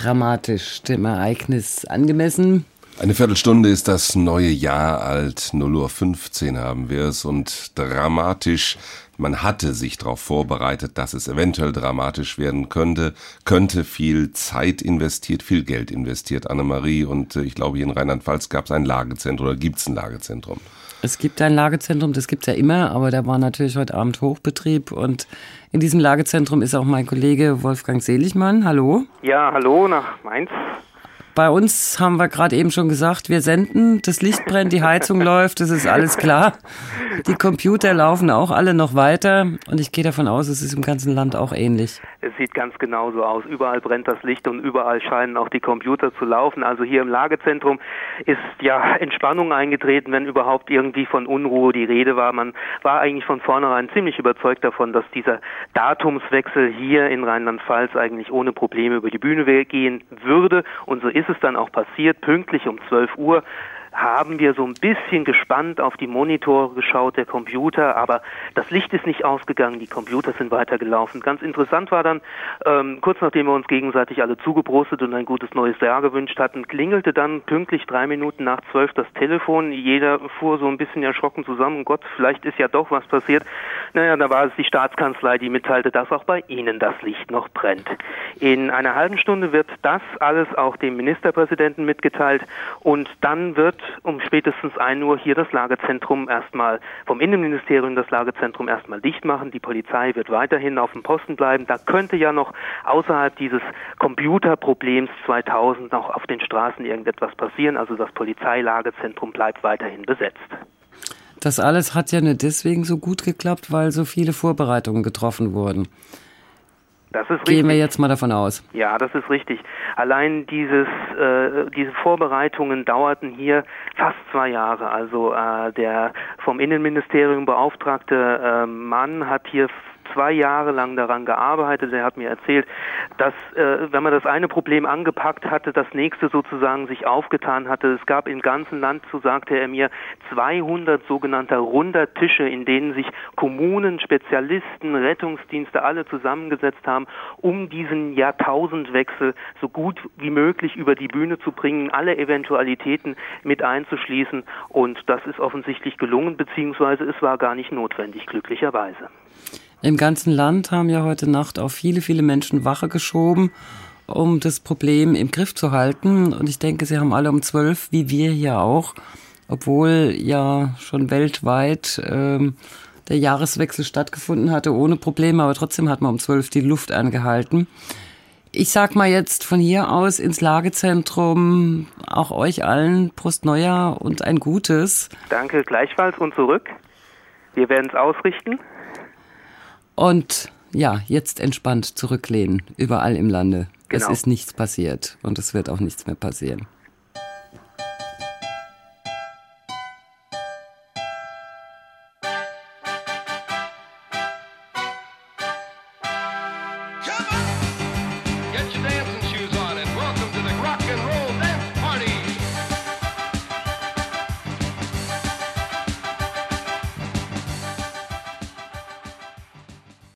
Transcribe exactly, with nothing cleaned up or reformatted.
dramatisch, dem Ereignis angemessen. Eine Viertelstunde ist das neue Jahr alt, null Uhr fünfzehn haben wir es und dramatisch. Man hatte sich darauf vorbereitet, dass es eventuell dramatisch werden könnte, könnte viel Zeit investiert, viel Geld investiert, Annemarie. Und ich glaube, hier in Rheinland-Pfalz gab es ein Lagezentrum oder gibt es ein Lagezentrum? Es gibt ein Lagezentrum, das gibt es ja immer, aber da war natürlich heute Abend Hochbetrieb. Und in diesem Lagezentrum ist auch mein Kollege Wolfgang Seligmann. Hallo. Ja, hallo nach Mainz. Bei uns haben wir gerade eben schon gesagt, wir senden, das Licht brennt, die Heizung läuft, das ist alles klar. Die Computer laufen auch alle noch weiter und ich gehe davon aus, es ist im ganzen Land auch ähnlich. Es sieht ganz genauso aus. Überall brennt das Licht und überall scheinen auch die Computer zu laufen. Also hier im Lagezentrum ist ja Entspannung eingetreten, wenn überhaupt irgendwie von Unruhe die Rede war. Man war eigentlich von vornherein ziemlich überzeugt davon, dass dieser Datumswechsel hier in Rheinland-Pfalz eigentlich ohne Probleme über die Bühne gehen würde. Und so ist es dann auch passiert. Pünktlich um zwölf Uhr haben wir so ein bisschen gespannt auf die Monitore geschaut, der Computer, aber das Licht ist nicht ausgegangen, die Computer sind weitergelaufen. Ganz interessant war dann, ähm, kurz nachdem wir uns gegenseitig alle zugeprostet und ein gutes neues Jahr gewünscht hatten, klingelte dann pünktlich drei Minuten nach zwölf das Telefon. Jeder fuhr so ein bisschen erschrocken zusammen. Gott, vielleicht ist ja doch was passiert. Naja, da war es die Staatskanzlei, die mitteilte, dass auch bei Ihnen das Licht noch brennt. In einer halben Stunde wird das alles auch dem Ministerpräsidenten mitgeteilt und dann wird um spätestens ein Uhr hier das Lagezentrum erstmal, vom Innenministerium das Lagezentrum erstmal dicht machen. Die Polizei wird weiterhin auf dem Posten bleiben. Da könnte ja noch außerhalb dieses Computerproblems zweitausend noch auf den Straßen irgendetwas passieren. Also das Polizeilagezentrum bleibt weiterhin besetzt. Das alles hat ja nicht deswegen so gut geklappt, weil so viele Vorbereitungen getroffen wurden. Das ist richtig. Gehen wir jetzt mal davon aus. Ja, das ist richtig. Allein dieses, äh, diese Vorbereitungen dauerten hier fast zwei Jahre. Also äh, der vom Innenministerium beauftragte äh, Mann hat hier zwei Jahre lang daran gearbeitet. Er hat mir erzählt, dass, äh, wenn man das eine Problem angepackt hatte, das nächste sozusagen sich aufgetan hatte. Es gab im ganzen Land, so sagte er mir, zweihundert sogenannter runder Tische, in denen sich Kommunen, Spezialisten, Rettungsdienste alle zusammengesetzt haben, um diesen Jahrtausendwechsel so gut wie möglich über die Bühne zu bringen, alle Eventualitäten mit einzuschließen. Und das ist offensichtlich gelungen, beziehungsweise es war gar nicht notwendig, glücklicherweise. Im ganzen Land haben ja heute Nacht auch viele, viele Menschen Wache geschoben, um das Problem im Griff zu halten. Und ich denke, sie haben alle um zwölf, wie wir hier auch, obwohl ja schon weltweit ähm, der Jahreswechsel stattgefunden hatte, ohne Probleme, aber trotzdem hat man um zwölf die Luft angehalten. Ich sag mal jetzt von hier aus ins Lagezentrum, auch euch allen Prost Neujahr und ein Gutes. Danke, gleichfalls und zurück. Wir werden es ausrichten. Und ja, jetzt entspannt zurücklehnen, überall im Lande. Genau. Es ist nichts passiert und es wird auch nichts mehr passieren.